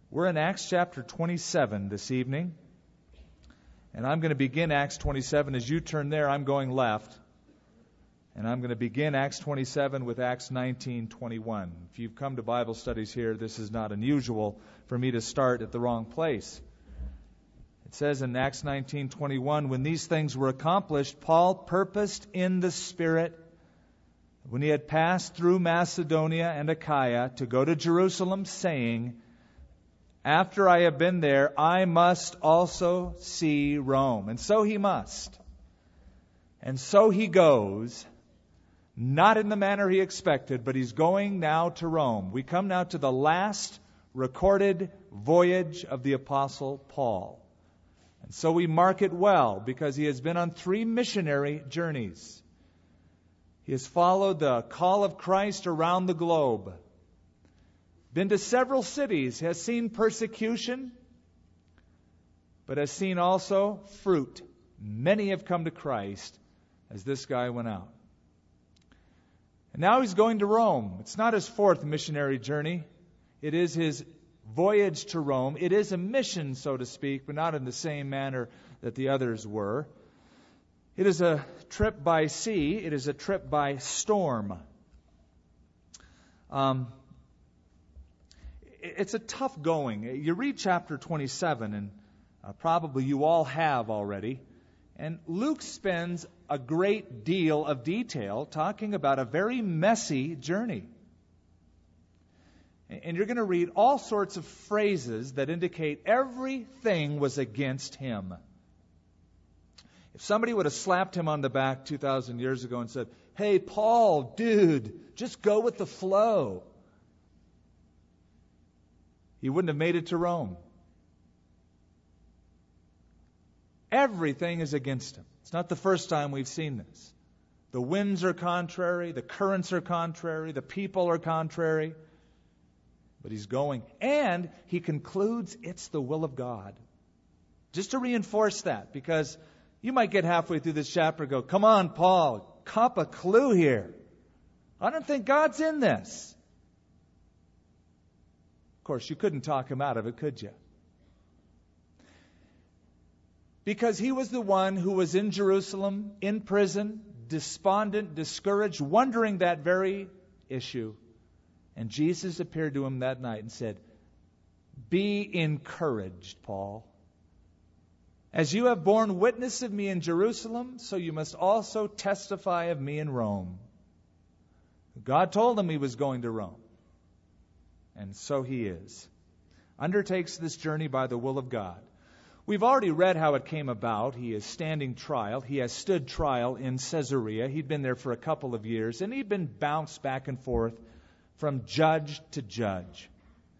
We're in Acts chapter 27 this evening, and I'm going to begin Acts 27. As you turn there, I'm going left, and I'm going to begin Acts 27 with Acts 19:21. If you've come to Bible studies here, this is not unusual for me to start at the wrong place. It says in Acts 19:21, when these things were accomplished, Paul purposed in the Spirit, when he had passed through Macedonia and Achaia, to go to Jerusalem, saying, after I have been there, I must also see Rome. And so he must. And so he goes, not in the manner he expected, but he's going now to Rome. We come now to the last recorded voyage of the Apostle Paul. And so we mark it well, because he has been on 3 missionary journeys. He has followed the call of Christ around the globe, been to several cities, has seen persecution, but has seen also fruit. Many have come to Christ as this guy went out. And now he's going to Rome. It's not his 4th missionary journey. It is his voyage to Rome. It is a mission, so to speak, but not in the same manner that the others were. It is a trip by sea. It is a trip by storm. It's a tough going. You read chapter 27, and probably you all have already. And Luke spends a great deal of detail talking about a very messy journey. And you're going to read all sorts of phrases that indicate everything was against him. If somebody would have slapped him on the back 2,000 years ago and said, hey, Paul, dude, just go with the flow, he wouldn't have made it to Rome. Everything is against him. It's not the first time we've seen this. The winds are contrary, the currents are contrary, the people are contrary. But he's going. And he concludes it's the will of God. Just to reinforce that, because you might get halfway through this chapter and go, come on, Paul, cop a clue here. I don't think God's in this. Of course, you couldn't talk him out of it, could you? Because he was the one who was in Jerusalem, in prison, despondent, discouraged, wondering that very issue. And Jesus appeared to him that night and said, be encouraged, Paul. As you have borne witness of me in Jerusalem, so you must also testify of me in Rome. God told him he was going to Rome. And so he is. Undertakes this journey by the will of God. We've already read how it came about. He is standing trial. He has stood trial in Caesarea. He'd been there for a couple of years, and he'd been bounced back and forth from judge to judge.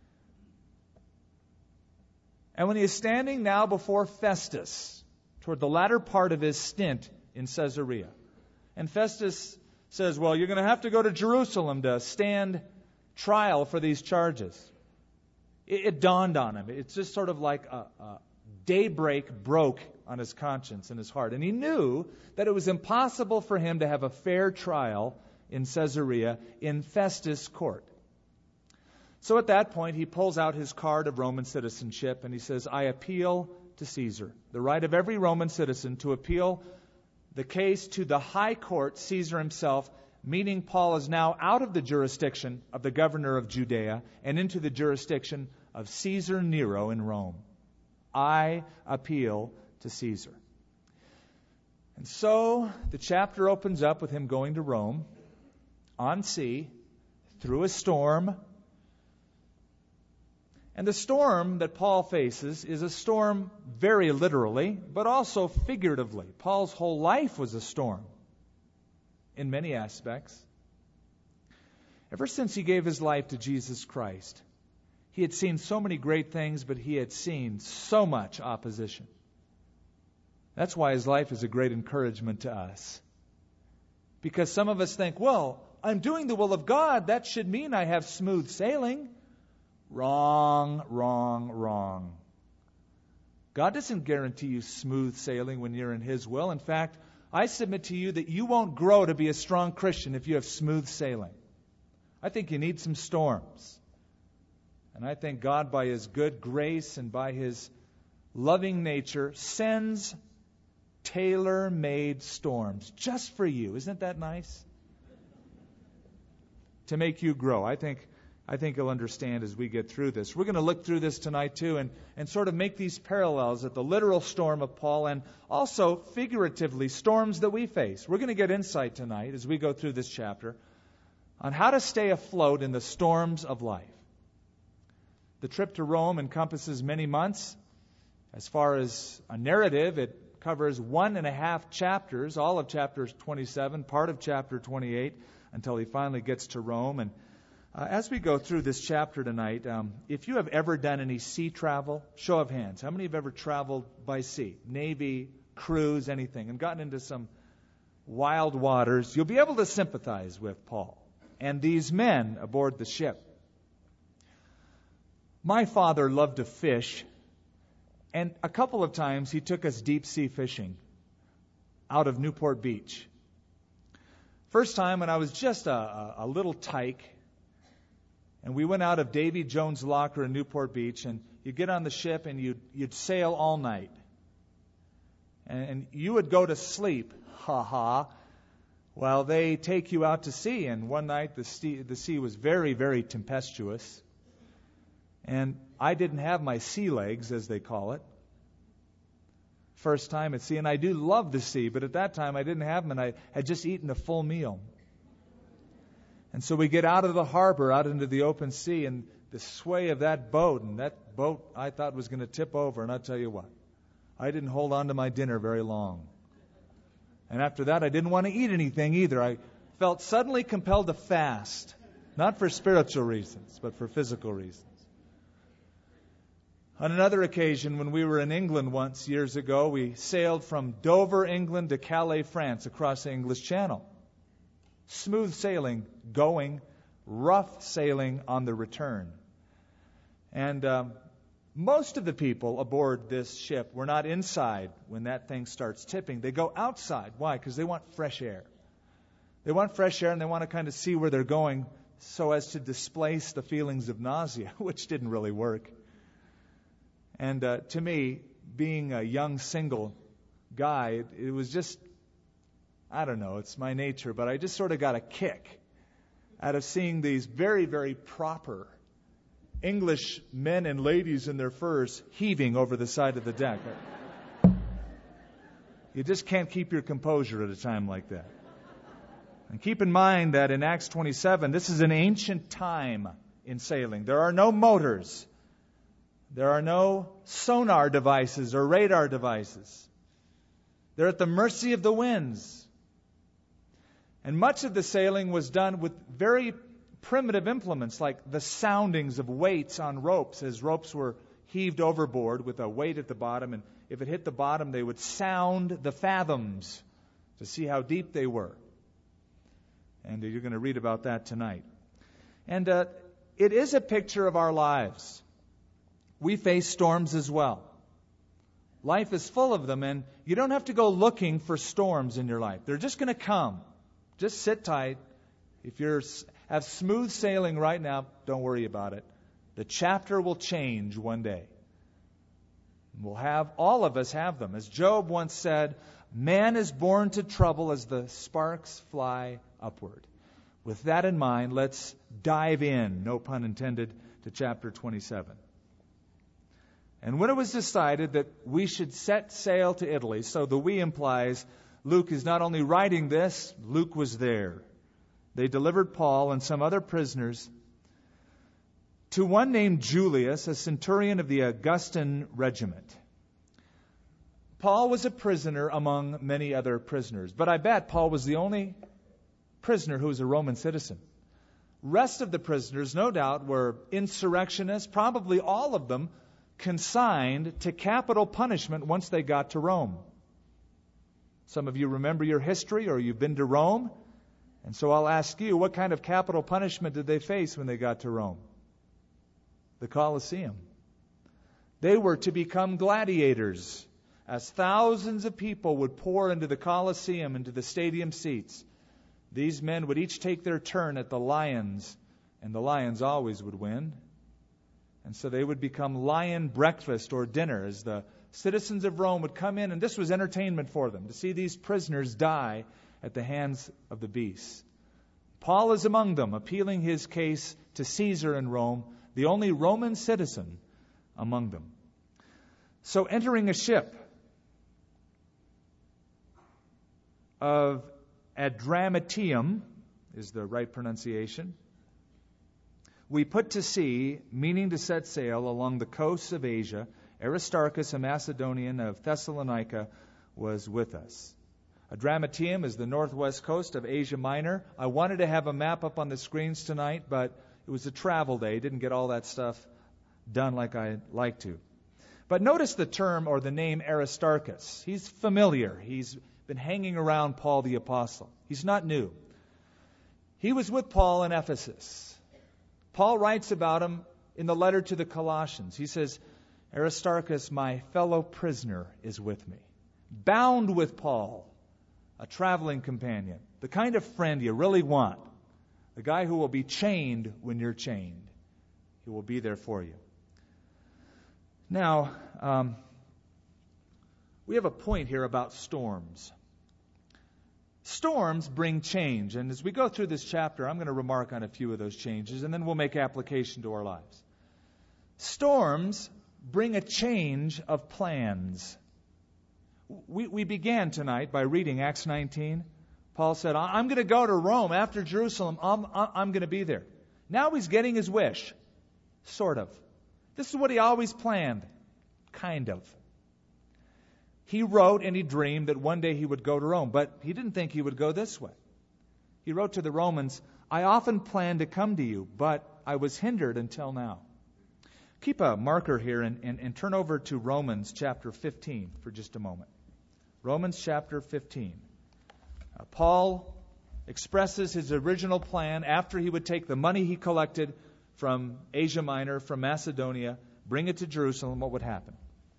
And when he is standing now before Festus, toward the latter part of his stint in Caesarea, and Festus says, well, you're going to have to go to Jerusalem to stand trial for these charges. It dawned on him. It's just sort of like a daybreak broke on his conscience and his heart. And he knew that it was impossible for him to have a fair trial in Caesarea in Festus' court. So at that point, he pulls out his card of Roman citizenship and he says, I appeal to Caesar. The right of every Roman citizen to appeal the case to the high court, Caesar himself, meaning Paul is now out of the jurisdiction of the governor of Judea and into the jurisdiction of Caesar Nero in Rome. I appeal to Caesar. And so the chapter opens up with him going to Rome on sea through a storm. And the storm that Paul faces is a storm very literally, but also figuratively. Paul's whole life was a storm in many aspects. Ever since he gave his life to Jesus Christ, he had seen so many great things, but he had seen so much opposition. That's why his life is a great encouragement to us. Because some of us think, well, I'm doing the will of God. That should mean I have smooth sailing. Wrong, wrong, wrong. God doesn't guarantee you smooth sailing when you're in His will. In fact, I submit to you that you won't grow to be a strong Christian if you have smooth sailing. I think you need some storms. And I think God, by His good grace and by His loving nature, sends tailor-made storms just for you. Isn't that nice? To make you grow. I think you'll understand as we get through this. We're going to look through this tonight too and sort of make these parallels at the literal storm of Paul and also figuratively storms that we face. We're going to get insight tonight as we go through this chapter on how to stay afloat in the storms of life. The trip to Rome encompasses many months. As far as a narrative, it covers 1.5 chapters, all of chapter 27, part of chapter 28, until he finally gets to Rome. And as we go through this chapter tonight, if you have ever done any sea travel, show of hands. How many have ever traveled by sea? Navy, cruise, anything, and gotten into some wild waters? You'll be able to sympathize with Paul and these men aboard the ship. My father loved to fish, and a couple of times he took us deep sea fishing out of Newport Beach. First time when I was just a little tyke, and we went out of Davy Jones' Locker in Newport Beach, and you'd get on the ship and you'd sail all night. And you would go to sleep, while they take you out to sea. And one night the sea was very, very tempestuous. And I didn't have my sea legs, as they call it. First time at sea. And I do love the sea, but at that time I didn't have them, and I had just eaten a full meal. And so we get out of the harbor, out into the open sea, and the sway of that boat, and that boat I thought was going to tip over, and I'll tell you what, I didn't hold on to my dinner very long. And after that, I didn't want to eat anything either. I felt suddenly compelled to fast, not for spiritual reasons, but for physical reasons. On another occasion, when we were in England once years ago, we sailed from Dover, England to Calais, France, across the English Channel. Smooth sailing going, rough sailing on the return. And most of the people aboard this ship were not inside when that thing starts tipping. They go outside. Why? Because they want fresh air. They want fresh air, and they want to kind of see where they're going so as to displace the feelings of nausea, which didn't really work. And to me, being a young single guy, it was just, I don't know, it's my nature, but I just sort of got a kick out of seeing these very, very proper English men and ladies in their furs heaving over the side of the deck. You just can't keep your composure at a time like that. And keep in mind that in Acts 27, this is an ancient time in sailing. There are no motors. There are no sonar devices or radar devices. They're at the mercy of the winds. And much of the sailing was done with very primitive implements, like the soundings of weights on ropes, as ropes were heaved overboard with a weight at the bottom. And if it hit the bottom, they would sound the fathoms to see how deep they were. And you're going to read about that tonight. And it is a picture of our lives. We face storms as well. Life is full of them, and you don't have to go looking for storms in your life. They're just going to come. Just sit tight. If you have smooth sailing right now, don't worry about it. The chapter will change one day. All of us have them. As Job once said, man is born to trouble as the sparks fly upward. With that in mind, let's dive in, no pun intended, to chapter 27. And when it was decided that we should set sail to Italy, so the we implies Luke is not only writing this, Luke was there. They delivered Paul and some other prisoners to one named Julius, a centurion of the Augustan regiment. Paul was a prisoner among many other prisoners, but I bet Paul was the only prisoner who was a Roman citizen. Rest of the prisoners, no doubt, were insurrectionists, probably all of them consigned to capital punishment once they got to Rome. Some of you remember your history, or you've been to Rome. And so I'll ask you, what kind of capital punishment did they face when they got to Rome? The Colosseum. They were to become gladiators, as thousands of people would pour into the Colosseum, into the stadium seats. These men would each take their turn at the lions, and the lions always would win. And so they would become lion breakfast or dinner as the citizens of Rome would come in, and this was entertainment for them, to see these prisoners die at the hands of the beasts. Paul is among them, appealing his case to Caesar in Rome, the only Roman citizen among them. So entering a ship of Adramyttium is the right pronunciation, we put to sea, meaning to set sail along the coasts of Asia. Aristarchus, a Macedonian of Thessalonica, was with us. Adramyttium is the northwest coast of Asia Minor. I wanted to have a map up on the screens tonight, but it was a travel day. Didn't get all that stuff done like I'd like to. But notice the term or the name Aristarchus. He's familiar. He's been hanging around Paul the Apostle. He's not new. He was with Paul in Ephesus. Paul writes about him in the letter to the Colossians. He says, Aristarchus, my fellow prisoner, is with me. Bound with Paul, a traveling companion, the kind of friend you really want, the guy who will be chained when you're chained. He will be there for you. Now, we have a point here about storms. Storms bring change, and as we go through this chapter, I'm going to remark on a few of those changes, and then we'll make application to our lives. Storms bring a change of plans. We began tonight by reading Acts 19. Paul said, I'm going to go to Rome after Jerusalem. I'm going to be there. Now he's getting his wish. Sort of. This is what he always planned. Kind of. He wrote and he dreamed that one day he would go to Rome, but he didn't think he would go this way. He wrote to the Romans, I often planned to come to you, but I was hindered until now. Keep a marker here and turn over to Romans chapter 15 for just a moment. Romans chapter 15. Paul expresses his original plan after he would take the money he collected from Asia Minor, from Macedonia, bring it to Jerusalem. What would happen?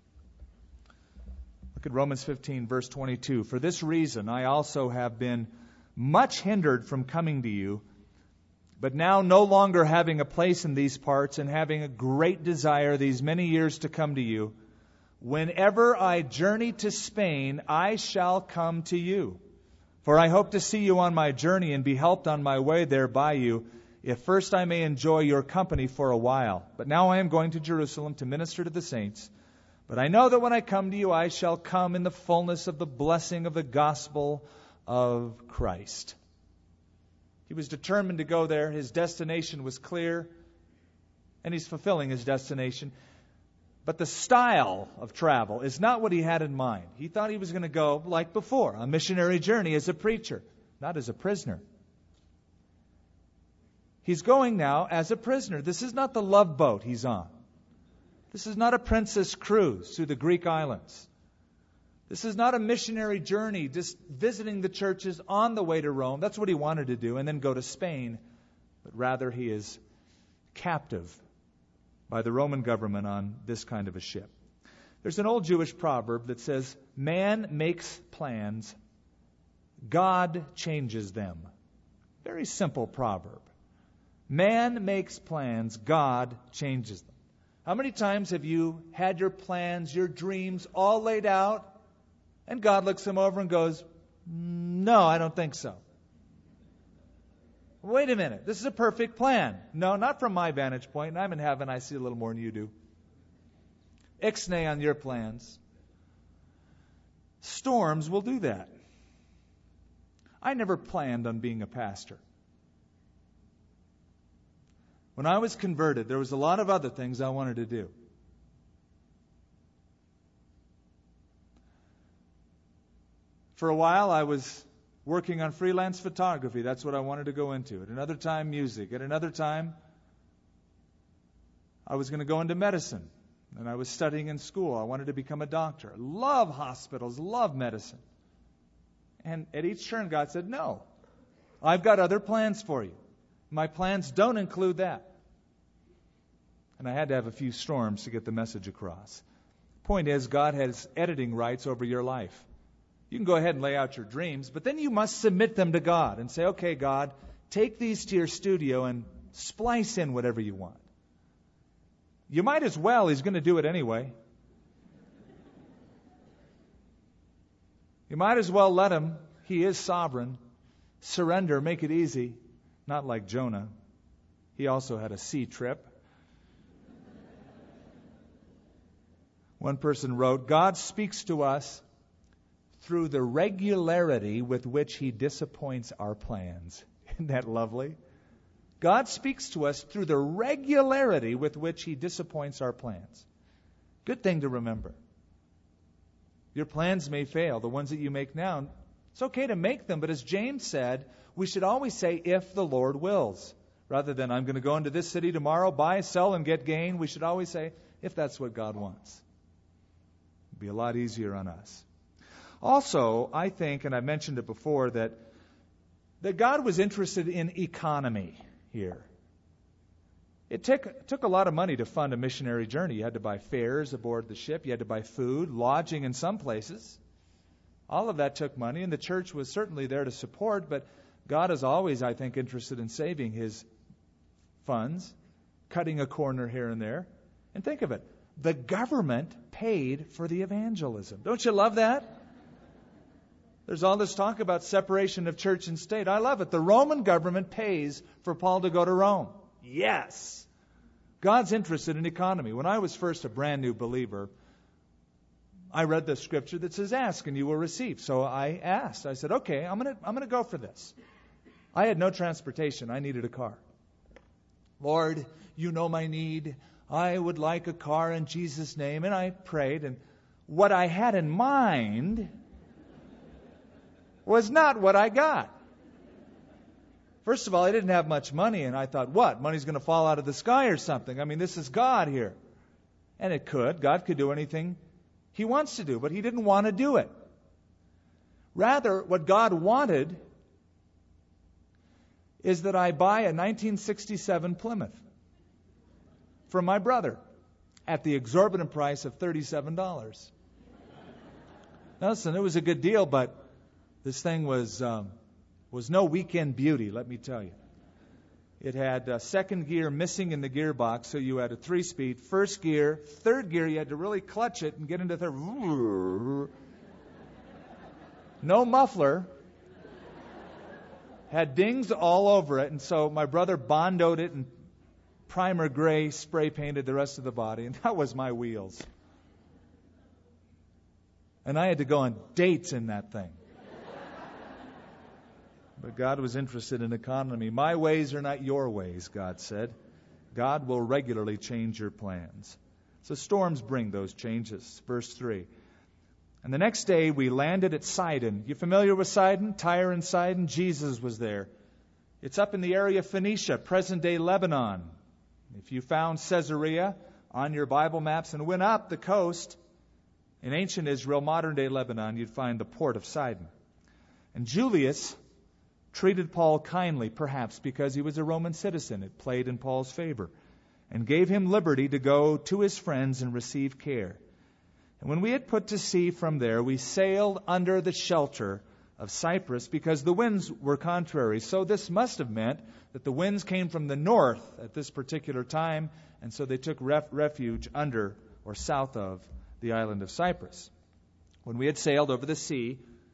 Look at Romans 15, verse 22. For this reason, I also have been much hindered from coming to you, but now no longer having a place in these parts and having a great desire these many years to come to you, whenever I journey to Spain, I shall come to you. For I hope to see you on my journey and be helped on my way there by you, if first I may enjoy your company for a while. But now I am going to Jerusalem to minister to the saints. But I know that when I come to you, I shall come in the fullness of the blessing of the gospel of Christ. He was determined to go there. His destination was clear, and he's fulfilling his destination. But the style of travel is not what he had in mind. He thought he was going to go, like before, a missionary journey as a preacher, not as a prisoner. He's going now as a prisoner. This is not the love boat he's on. This is not a princess cruise through the Greek islands. This is not a missionary journey, just visiting the churches on the way to Rome. That's what he wanted to do, and then go to Spain. But rather, he is captive by the Roman government on this kind of a ship. There's an old Jewish proverb that says, man makes plans, God changes them. Very simple proverb. Man makes plans, God changes them. How many times have you had your plans, your dreams all laid out, and God looks them over and goes, no, I don't think so. Wait a minute, this is a perfect plan. No, not from my vantage point. I'm in heaven, I see a little more than you do. Ixnay on your plans. Storms will do that. I never planned on being a pastor. When I was converted, there was a lot of other things I wanted to do. For a while, I was working on freelance photography. That's what I wanted to go into. At another time, music. At another time, I was going to go into medicine. And I was studying in school. I wanted to become a doctor. Love hospitals, love medicine. And at each turn, God said, no, I've got other plans for you. My plans don't include that. And I had to have a few storms to get the message across. Point is, God has editing rights over your life. You can go ahead and lay out your dreams, but then you must submit them to God and say, okay, God, take these to your studio and splice in whatever you want. You might as well. He's going to do it anyway. You might as well let him. He is sovereign. Surrender, make it easy. Not like Jonah. He also had a sea trip. One person wrote, God speaks to us through the regularity with which He disappoints our plans. Isn't that lovely? God speaks to us through the regularity with which He disappoints our plans. Good thing to remember. Your plans may fail, the ones that you make now. It's okay to make them, but as James said, we should always say, if the Lord wills. Rather than, I'm going to go into this city tomorrow, buy, sell, and get gain. We should always say, if that's what God wants. It'd be a lot easier on us. Also, I think, and I mentioned it before, that God was interested in economy here. It took a lot of money to fund a missionary journey. You had to buy fares aboard the ship. You had to buy food, lodging in some places. All of that took money, and the church was certainly there to support, but God is always, I think, interested in saving His funds, cutting a corner here and there. And think of it. The government paid for the evangelism. Don't you love that? There's all this talk about separation of church and state. I love it. The Roman government pays for Paul to go to Rome. Yes. God's interested in economy. When I was first a brand new believer, I read the scripture that says, ask and you will receive. So I asked. I said, okay, I'm going to go for this. I had no transportation. I needed a car. Lord, you know my need. I would like a car in Jesus' name. And I prayed. And what I had in mind was not what I got. First of all, I didn't have much money. And I thought, what? Money's going to fall out of the sky or something. I mean, this is God here. And it could. God could do anything He wants to do. But He didn't want to do it. Rather, what God wanted is that I buy a 1967 Plymouth from my brother at the exorbitant price of $37. Now, listen, it was a good deal, but this thing was no weekend beauty, let me tell you. It had second gear missing in the gearbox, so you had a 3-speed. First gear, third gear, you had to really clutch it and get into third. No muffler. Had dings all over it, and so my brother bondoed it and primer gray spray painted the rest of the body, and that was my wheels. And I had to go on dates in that thing. But God was interested in economy. My ways are not your ways, God said. God will regularly change your plans. So storms bring those changes. Verse 3. And the next day we landed at Sidon. You familiar with Sidon? Tyre and Sidon? Jesus was there. It's up in the area of Phoenicia, present-day Lebanon. If you found Caesarea on your Bible maps and went up the coast, in ancient Israel, modern-day Lebanon, you'd find the port of Sidon. And Julius treated Paul kindly, perhaps because he was a Roman citizen. It played in Paul's favor. And gave him liberty to go to his friends and receive care. And when we had put to sea from there, we sailed under the shelter of Cyprus because the winds were contrary. So this must have meant that the winds came from the north at this particular time, and so they took refuge under or south of the island of Cyprus. When we had sailed over the sea,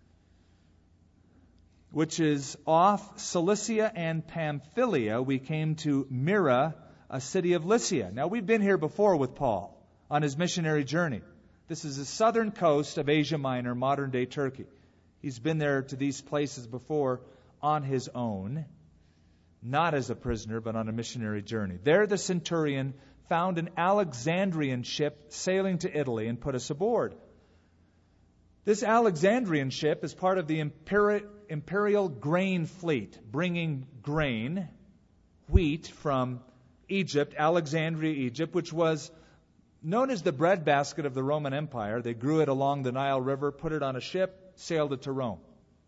which is off Cilicia and Pamphylia, we came to Myra, a city of Lycia. Now, we've been here before with Paul on his missionary journey. This is the southern coast of Asia Minor, modern-day Turkey. He's been there to these places before on his own, not as a prisoner, but on a missionary journey. There the centurion found an Alexandrian ship sailing to Italy and put us aboard. This Alexandrian ship is part of the imperial grain fleet, bringing grain, wheat from Egypt, Alexandria, Egypt, which was known as the breadbasket of the Roman Empire. They grew it along the Nile River, put it on a ship, sailed it to Rome.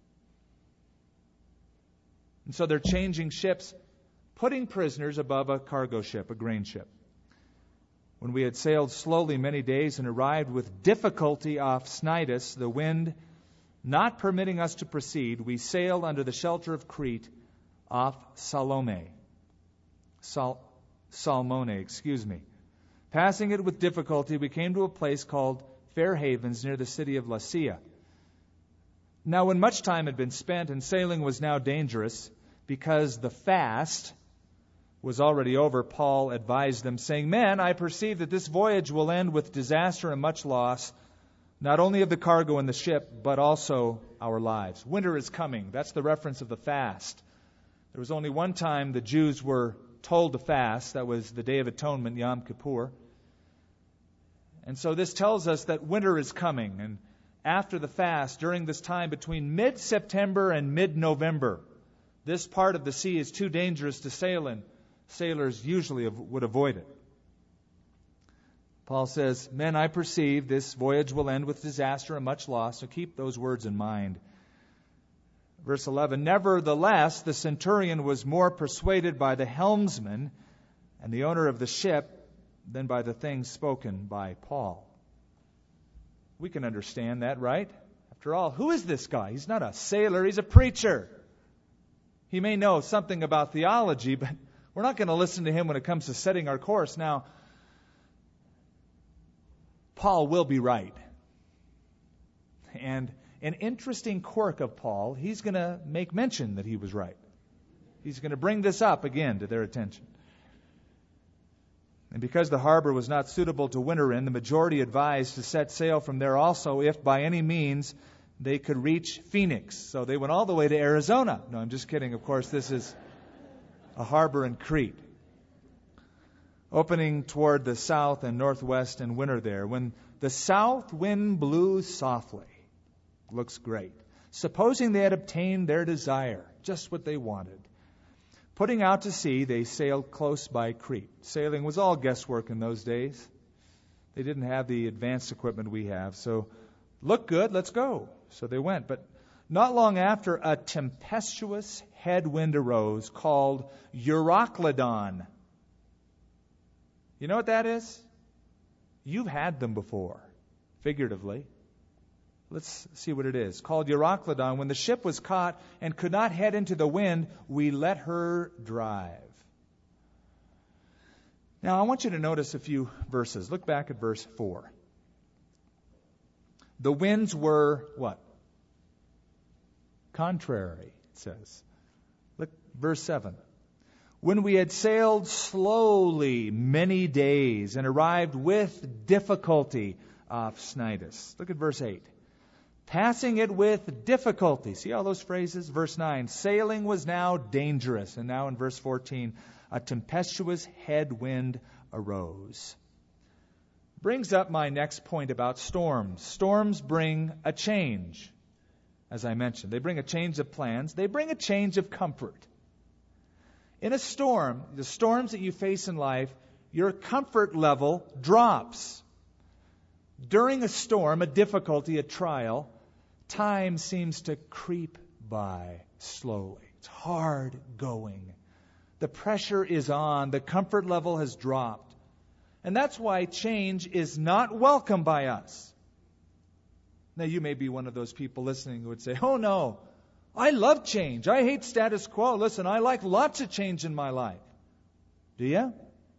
And so they're changing ships, putting prisoners above a cargo ship, a grain ship. When we had sailed slowly many days and arrived with difficulty off Cnidus, the wind not permitting us to proceed, we sailed under the shelter of Crete off Salmone. Passing it with difficulty, we came to a place called Fair Havens near the city of Lasea. Now, when much time had been spent and sailing was now dangerous, because the fast was already over, Paul advised them, saying, "Men, I perceive that this voyage will end with disaster and much loss, not only of the cargo and the ship, but also our lives." Winter is coming. That's the reference of the fast. There was only one time the Jews were told to fast. That was the Day of Atonement, Yom Kippur. And so this tells us that winter is coming. And after the fast, during this time between mid-September and mid-November, this part of the sea is too dangerous to sail in. Sailors usually would avoid it. Paul says, "Men, I perceive this voyage will end with disaster and much loss." So keep those words in mind. Verse 11, "Nevertheless, the centurion was more persuaded by the helmsman and the owner of the ship than by the things spoken by Paul." We can understand that, right? After all, who is this guy? He's not a sailor, he's a preacher. He may know something about theology, but we're not going to listen to him when it comes to setting our course. Now, Paul will be right. And an interesting quirk of Paul, he's going to make mention that he was right. He's going to bring this up again to their attention. And because the harbor was not suitable to winter in, the majority advised to set sail from there also, if by any means they could reach Phoenix. So they went all the way to Arizona. No, I'm just kidding. Of course, this is a harbor in Crete, opening toward the south and northwest, and winter there. When the south wind blew softly, looks great. Supposing they had obtained their desire, just what they wanted. Putting out to sea, they sailed close by Crete. Sailing was all guesswork in those days. They didn't have the advanced equipment we have. So, look good, let's go. So they went. But not long after, a tempestuous headwind arose called Euroclydon. You know what that is? You've had them before, figuratively. Let's see what it is. Called Euroclydon. When the ship was caught and could not head into the wind, we let her drive. Now, I want you to notice a few verses. Look back at verse 4. The winds were what? Contrary, it says. Look, verse 7. When we had sailed slowly many days and arrived with difficulty off Cnidus. Look at verse 8. Passing it with difficulty. See all those phrases? Verse 9. Sailing was now dangerous. And now in verse 14, a tempestuous headwind arose. Brings up my next point about storms. Storms bring a change, as I mentioned. They bring a change of plans. They bring a change of comfort. In a storm, the storms that you face in life, your comfort level drops. During a storm, a difficulty, a trial, time seems to creep by slowly. It's hard going. The pressure is on. The comfort level has dropped. And that's why change is not welcome by us. Now, you may be one of those people listening who would say, "Oh no, I love change. I hate status quo. Listen, I like lots of change in my life." Do you?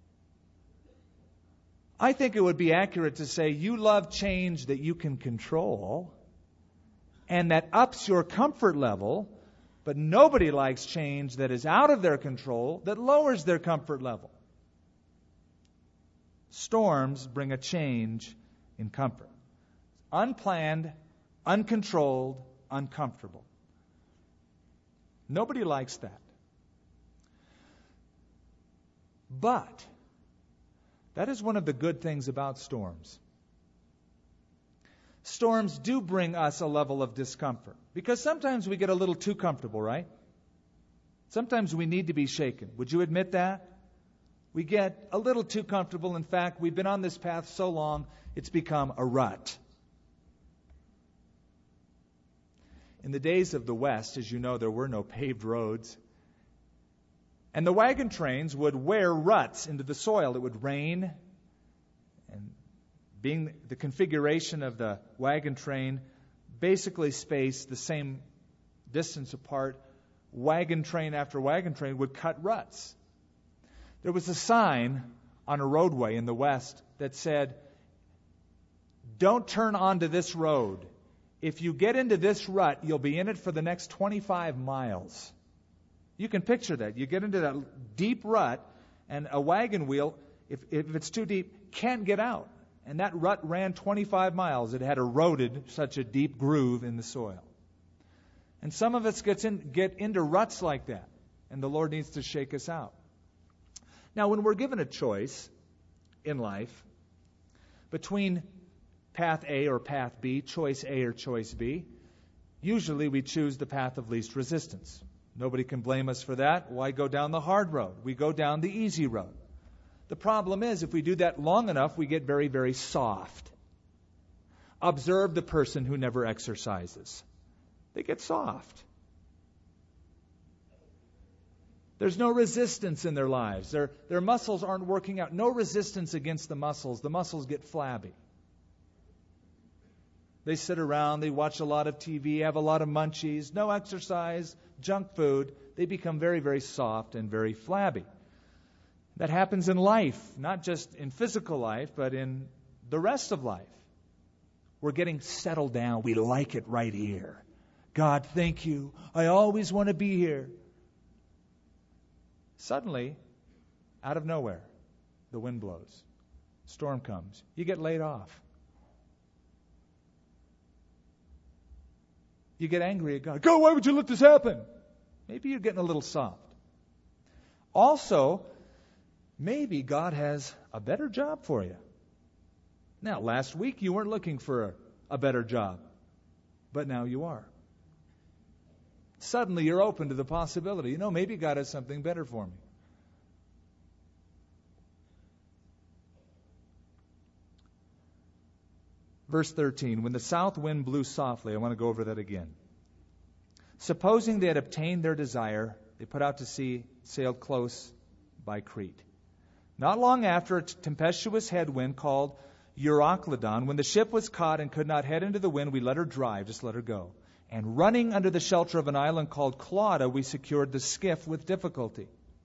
I think it would be accurate to say you love change that you can control and that ups your comfort level, but nobody likes change that is out of their control, that lowers their comfort level. Storms bring a change in comfort. Unplanned, uncontrolled, uncomfortable. Nobody likes that. But that is one of the good things about storms. Storms do bring us a level of discomfort. Because sometimes we get a little too comfortable, right? Sometimes we need to be shaken. Would you admit that? We get a little too comfortable. In fact, we've been on this path so long, it's become a rut. In the days of the West, as you know, there were no paved roads. And the wagon trains would wear ruts into the soil. It would rain. And being the configuration of the wagon train, basically spaced the same distance apart, wagon train after wagon train would cut ruts. There was a sign on a roadway in the West that said, don't turn onto this road. If you get into this rut, you'll be in it for the next 25 miles. You can picture that. You get into that deep rut, and a wagon wheel, if it's too deep, can't get out. And that rut ran 25 miles. It had eroded such a deep groove in the soil. And some of us get into ruts like that, and the Lord needs to shake us out. Now, when we're given a choice in life between path A or path B, choice A or choice B, usually we choose the path of least resistance. Nobody can blame us for that. Why go down the hard road? We go down the easy road. The problem is, if we do that long enough, we get very, very soft. Observe the person who never exercises. They get soft. There's no resistance in their lives. Their muscles aren't working out. No resistance against the muscles. The muscles get flabby. They sit around, they watch a lot of TV, have a lot of munchies, no exercise, junk food. They become very, very soft and very flabby. That happens in life, not just in physical life, but in the rest of life. We're getting settled down. We like it right here. God, thank you. I always want to be here. Suddenly, out of nowhere, the wind blows. Storm comes. You get laid off. You get angry at God. God, why would you let this happen? Maybe you're getting a little soft. Also, maybe God has a better job for you. Now, last week you weren't looking for a better job, but now you are. Suddenly you're open to the possibility. Maybe God has something better for me. Verse 13, when the south wind blew softly, I want to go over that again. Supposing they had obtained their desire, they put out to sea, sailed close by Crete. Not long after, a tempestuous headwind called Euroclydon, when the ship was caught and could not head into the wind, we let her drive, just let her go. And running under the shelter of an island called Clauda, we secured the skiff with difficulty.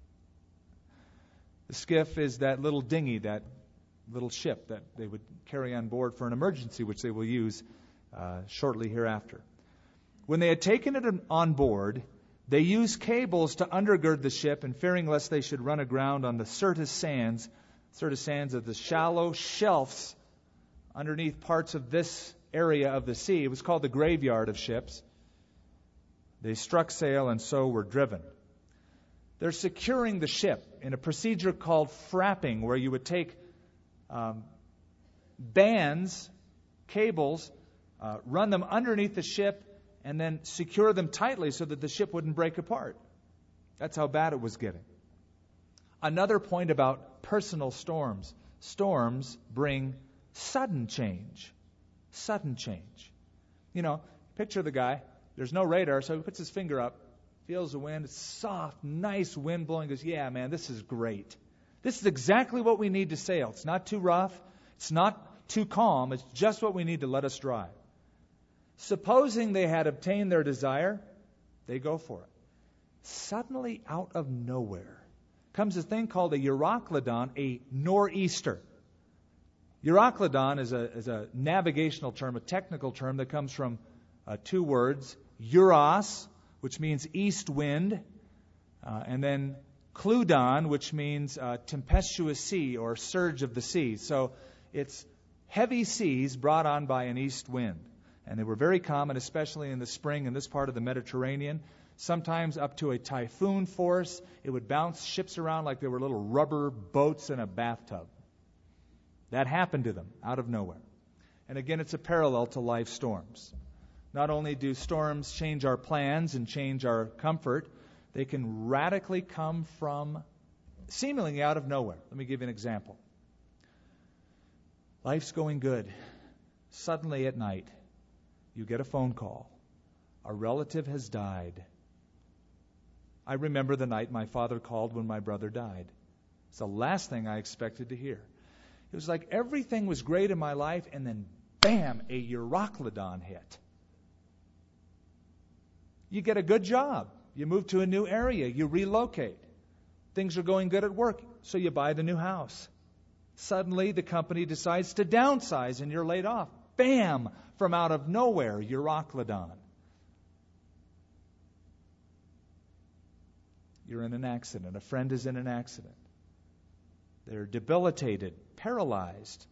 The skiff is that little dinghy, that little ship that they would carry on board for an emergency, which they will use shortly hereafter. When they had taken it on board, they used cables to undergird the ship, and fearing lest they should run aground on the Syrtis sands are the shallow shelves underneath parts of this area of the sea. It was called the graveyard of ships. They struck sail and so were driven. They're securing the ship in a procedure called frapping, where you would take bands, cables, run them underneath the ship, and then secure them tightly so that the ship wouldn't break apart. That's how bad it was getting. Another point about personal storms. Storms bring sudden change. Sudden change. Picture the guy. There's no radar, so he puts his finger up, feels the wind. It's soft, nice wind blowing. Goes, yeah, man, this is great. This is exactly what we need to sail. It's not too rough. It's not too calm. It's just what we need to let us drive. Supposing they had obtained their desire, they go for it. Suddenly, out of nowhere, comes a thing called a Euroclydon, a nor'easter. Euroclydon is a navigational term, a technical term that comes from two words, euros, which means east wind, and then kludon, which means tempestuous sea or surge of the sea. So it's heavy seas brought on by an east wind. And they were very common, especially in the spring in this part of the Mediterranean, sometimes up to a typhoon force. It would bounce ships around like they were little rubber boats in a bathtub. That happened to them out of nowhere. And again, it's a parallel to life storms. Not only do storms change our plans and change our comfort, they can radically come from seemingly out of nowhere. Let me give you an example. Life's going good. Suddenly at night, you get a phone call. A relative has died. I remember the night my father called when my brother died. It's the last thing I expected to hear. It was like everything was great in my life, and then, bam, a Euroclydon hit. You get a good job. You move to a new area. You relocate. Things are going good at work, so you buy the new house. Suddenly, the company decides to downsize and you're laid off. Bam! From out of nowhere, Euroclydon. You're in an accident. A friend is in an accident. They're debilitated, paralyzed.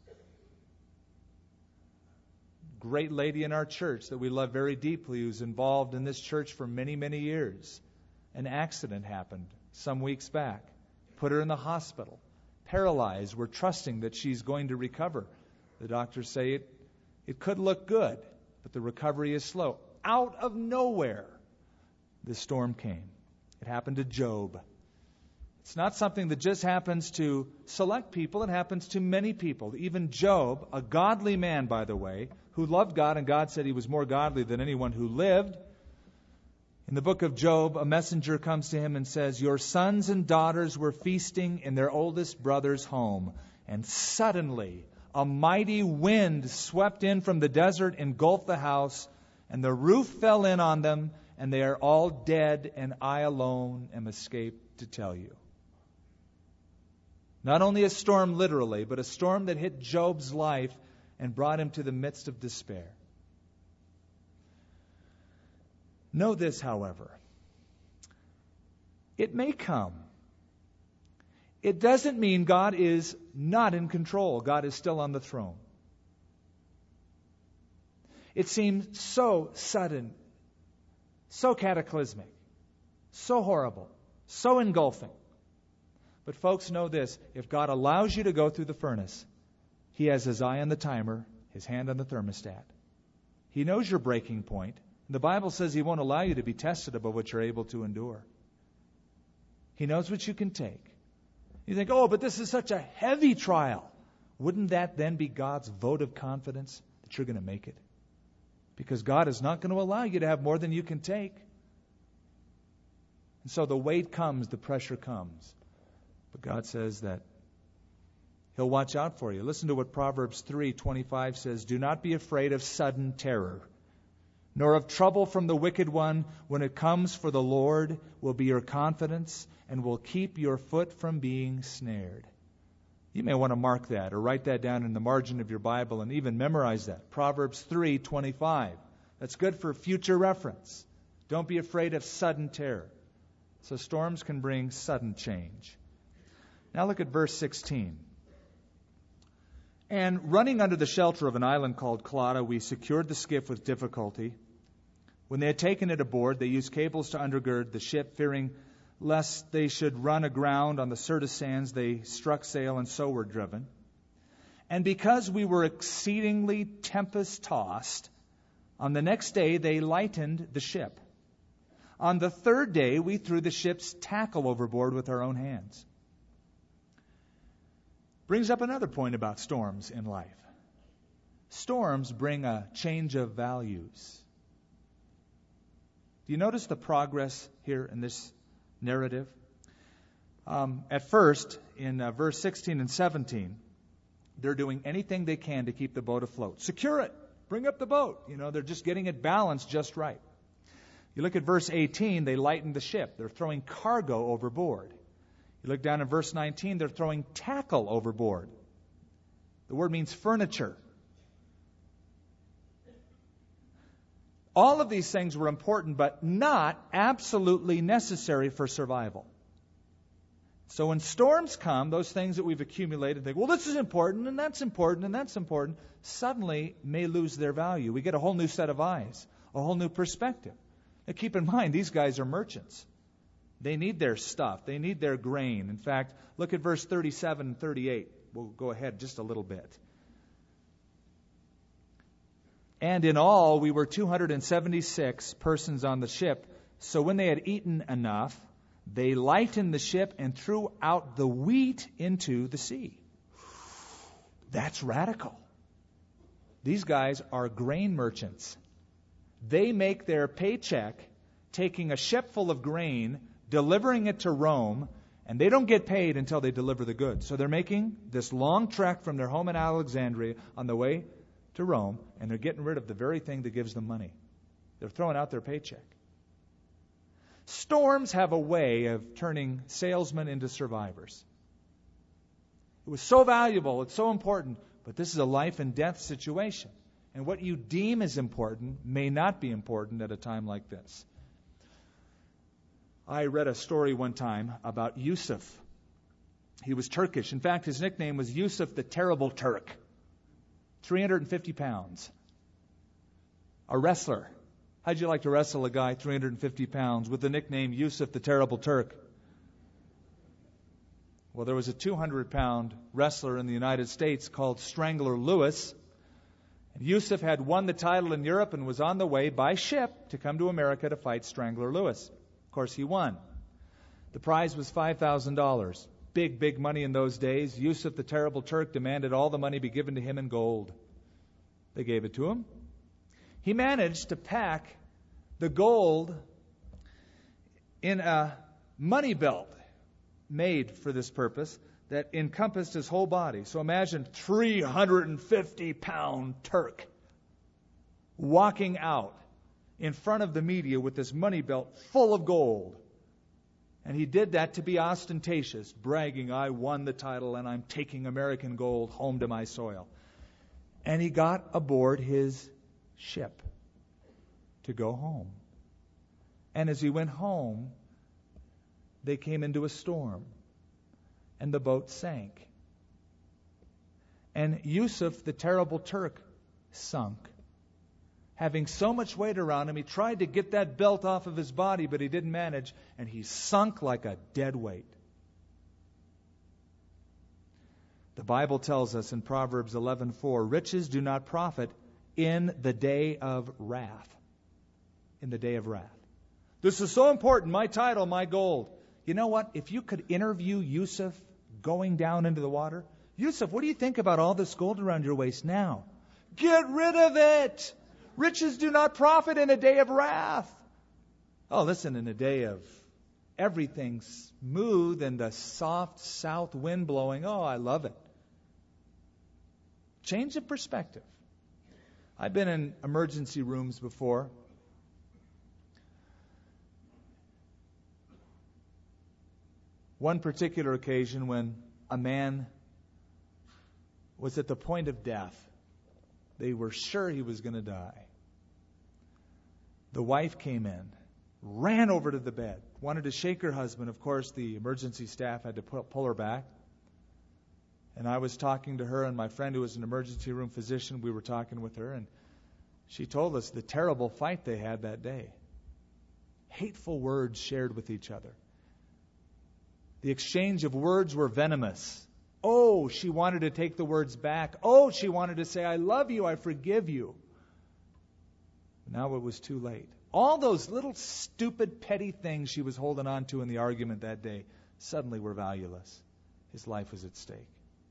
Great lady in our church that we love very deeply who's involved in this church for many, many years. An accident happened some weeks back. Put her in the hospital. Paralyzed. We're trusting that she's going to recover. The doctors say it could look good, but the recovery is slow. Out of nowhere, the storm came. It happened to Job. It's not something that just happens to select people. It happens to many people. Even Job, a godly man, by the way, who loved God, and God said he was more godly than anyone who lived. In the book of Job, a messenger comes to him and says, "Your sons and daughters were feasting in their oldest brother's home, and suddenly a mighty wind swept in from the desert, engulfed the house, and the roof fell in on them, and they are all dead, and I alone am escaped to tell you." Not only a storm literally, but a storm that hit Job's life and brought him to the midst of despair. Know this, however. It may come. It doesn't mean God is not in control. God is still on the throne. It seems so sudden, so cataclysmic, so horrible, so engulfing. But folks, know this. If God allows you to go through the furnace, He has His eye on the timer, His hand on the thermostat. He knows your breaking point. The Bible says He won't allow you to be tested above what you're able to endure. He knows what you can take. You think, oh, but this is such a heavy trial. Wouldn't that then be God's vote of confidence that you're going to make it? Because God is not going to allow you to have more than you can take. And so the weight comes, the pressure comes. But God says that He'll watch out for you. Listen to what Proverbs 3:25 says. "Do not be afraid of sudden terror, nor of trouble from the wicked one. When it comes, for the Lord will be your confidence and will keep your foot from being snared." You may want to mark that or write that down in the margin of your Bible and even memorize that. Proverbs 3:25. That's good for future reference. Don't be afraid of sudden terror. So storms can bring sudden change. Now look at verse 16. "And running under the shelter of an island called Clauda, we secured the skiff with difficulty. When they had taken it aboard, they used cables to undergird the ship, fearing lest they should run aground on the Syrtis sands. They struck sail and so were driven. And because we were exceedingly tempest-tossed, on the next day they lightened the ship. On the third day we threw the ship's tackle overboard with our own hands." Brings up another point about storms in life. Storms bring a change of values. Do you notice the progress here in this narrative? At first, in verse 16 and 17, they're doing anything they can to keep the boat afloat. Secure it. Bring up the boat. They're just getting it balanced just right. You look at verse 18, they lighten the ship. They're throwing cargo overboard. You look down in verse 19, they're throwing tackle overboard. The word means furniture. All of these things were important, but not absolutely necessary for survival. So when storms come, those things that we've accumulated, think, well, this is important, and that's important, and that's important, suddenly may lose their value. We get a whole new set of eyes, a whole new perspective. Now keep in mind, these guys are merchants. They need their stuff. They need their grain. In fact, look at verse 37 and 38. We'll go ahead just a little bit. "And in all, we were 276 persons on the ship. So when they had eaten enough, they lightened the ship and threw out the wheat into the sea." That's radical. These guys are grain merchants. They make their paycheck taking a ship full of grain, delivering it to Rome, and they don't get paid until they deliver the goods. So they're making this long trek from their home in Alexandria on the way to Rome, and they're getting rid of the very thing that gives them money. They're throwing out their paycheck. Storms have a way of turning salesmen into survivors. It was so valuable. It's so important. But this is a life and death situation. And what you deem as important may not be important at a time like this. I read a story one time about Yusuf. He was Turkish. In fact, his nickname was Yusuf the Terrible Turk. 350 pounds. A wrestler. How'd you like to wrestle a guy 350 pounds with the nickname Yusuf the Terrible Turk? Well, there was a 200-pound wrestler in the United States called Strangler Lewis. And Yusuf had won the title in Europe and was on the way by ship to come to America to fight Strangler Lewis. Of course, he won. The prize was $5,000. Big, big money in those days. Yusuf the Terrible Turk demanded all the money be given to him in gold. They gave it to him. He managed to pack the gold in a money belt made for this purpose that encompassed his whole body. So imagine 350-pound Turk walking out in front of the media with this money belt full of gold. And he did that to be ostentatious, bragging, I won the title and I'm taking American gold home to my soil. And he got aboard his ship to go home. And as he went home, they came into a storm, and the boat sank. And Yusuf, the Terrible Turk, sunk. Having so much weight around him, he tried to get that belt off of his body, but he didn't manage, and he sunk like a dead weight. The Bible tells us in Proverbs 11:4, riches do not profit in the day of wrath. In the day of wrath. This is so important, my title, my gold. You know what? If you could interview Yusuf going down into the water, Yusuf, what do you think about all this gold around your waist now? Get rid of it! Riches do not profit in a day of wrath. Oh, listen, in a day of everything smooth and the soft south wind blowing, oh, I love it. Change of perspective. I've been in emergency rooms before. One particular occasion when a man was at the point of death. They were sure he was going to die. The wife came in, ran over to the bed, wanted to shake her husband. Of course, the emergency staff had to pull her back. And I was talking to her, and my friend who was an emergency room physician, we were talking with her, and she told us the terrible fight they had that day. Hateful words shared with each other. The exchange of words were venomous. Oh, she wanted to take the words back. Oh, she wanted to say, I love you, I forgive you. Now it was too late. All those little stupid, petty things she was holding on to in the argument that day suddenly were valueless. His life was at stake.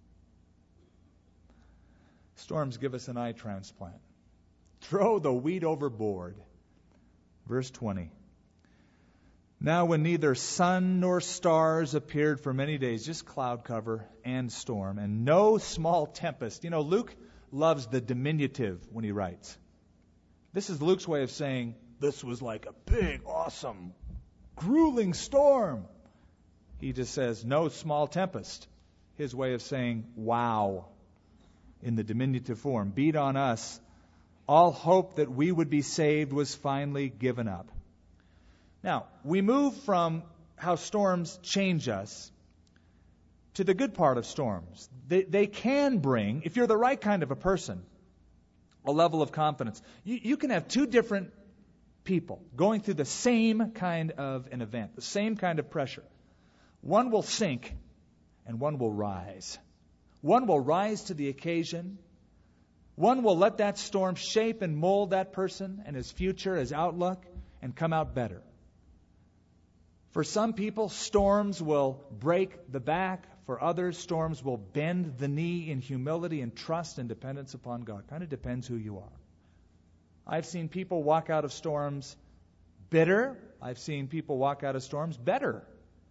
Storms give us an eye transplant. Throw the wheat overboard. Verse 20. Now when neither sun nor stars appeared for many days, just cloud cover and storm, and no small tempest. You know, Luke loves the diminutive when he writes. This is Luke's way of saying, this was like a big, awesome, grueling storm. He just says, no small tempest. His way of saying, wow, in the diminutive form. Beat on us. All hope that we would be saved was finally given up. Now, we move from how storms change us to the good part of storms. They can bring, if you're the right kind of a person, a level of confidence. You can have two different people going through the same kind of an event, the same kind of pressure. One will sink and one will rise. One will rise to the occasion. One will let that storm shape and mold that person and his future, his outlook, and come out better. For some people, storms will break the back. For others, storms will bend the knee in humility and trust and dependence upon God. Kind of depends who you are. I've seen people walk out of storms bitter. I've seen people walk out of storms better.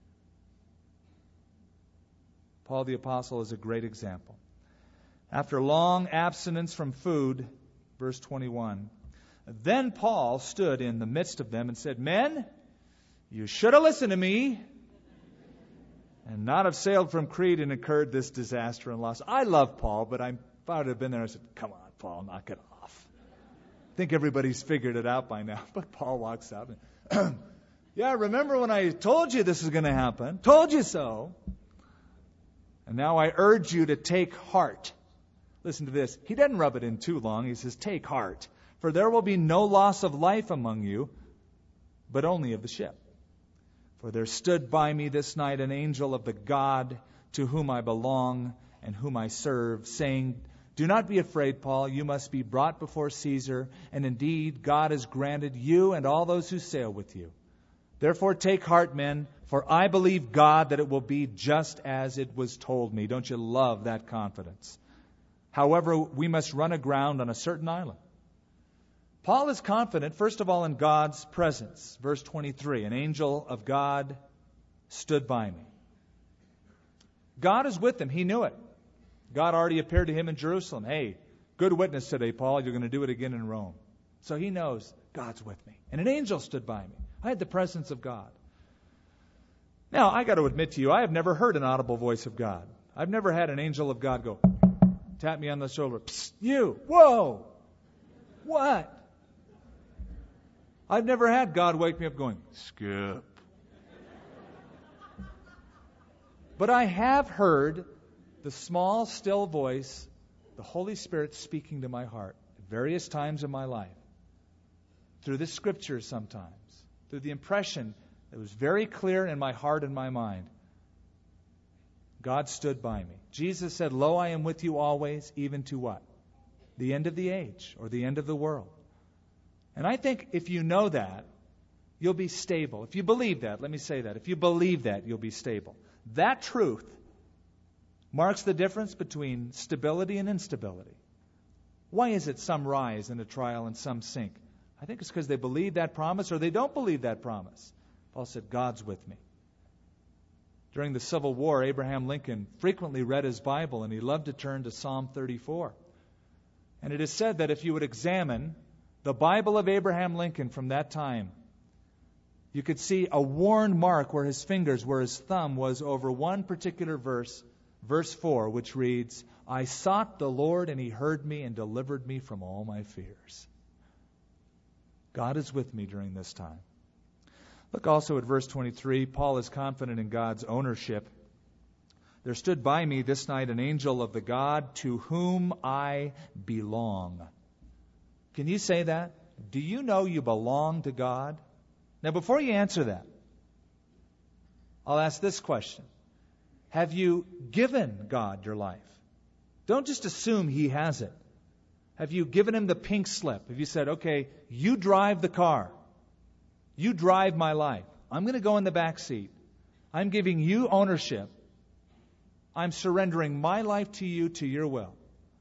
Paul the Apostle is a great example. After long abstinence from food, verse 21, then Paul stood in the midst of them and said, Men, you should have listened to me and not have sailed from Crete and incurred this disaster and loss. I love Paul, but if I would have been there, I said, come on, Paul, knock it off. I think everybody's figured it out by now. But Paul walks up and, yeah, remember when I told you this is going to happen? Told you so. And now I urge you to take heart. Listen to this. He doesn't rub it in too long. He says, take heart. For there will be no loss of life among you, but only of the ship. For there stood by me this night an angel of the God to whom I belong and whom I serve, saying, do not be afraid, Paul. You must be brought before Caesar. And indeed, God has granted you and all those who sail with you. Therefore take heart, men, for I believe God that it will be just as it was told me. Don't you love that confidence? However, we must run aground on a certain island. Paul is confident, first of all, in God's presence. Verse 23, an angel of God stood by me. God is with him. He knew it. God already appeared to him in Jerusalem. Hey, good witness today, Paul. You're going to do it again in Rome. So he knows God's with me. And an angel stood by me. I had the presence of God. Now, I got to admit to you, I have never heard an audible voice of God. I've never had an angel of God go, tap me on the shoulder. Psst, you. Whoa. What? I've never had God wake me up going, Skip. But I have heard the small, still voice, the Holy Spirit speaking to my heart at various times in my life. Through the Scriptures sometimes. Through the impression that was very clear in my heart and my mind. God stood by me. Jesus said, lo, I am with you always, even to what? The end of the age, or the end of the world. And I think if you know that, you'll be stable. If you believe that, let me say that. If you believe that, you'll be stable. That truth marks the difference between stability and instability. Why is it some rise in a trial and some sink? I think it's because they believe that promise or they don't believe that promise. Paul said, God's with me. During the Civil War, Abraham Lincoln frequently read his Bible, and he loved to turn to Psalm 34. And it is said that if you would examine the Bible of Abraham Lincoln from that time, you could see a worn mark where his fingers, where his thumb was over one particular verse, verse 4, which reads, I sought the Lord, and he heard me and delivered me from all my fears. God is with me during this time. Look also at verse 23. Paul is confident in God's ownership. There stood by me this night an angel of the God to whom I belong. Can you say that? Do you know you belong to God? Now, before you answer that, I'll ask this question. Have you given God your life? Don't just assume He has it. Have you given Him the pink slip? Have you said, okay, you drive the car. You drive my life. I'm going to go in the back seat. I'm giving you ownership. I'm surrendering my life to you, to your will.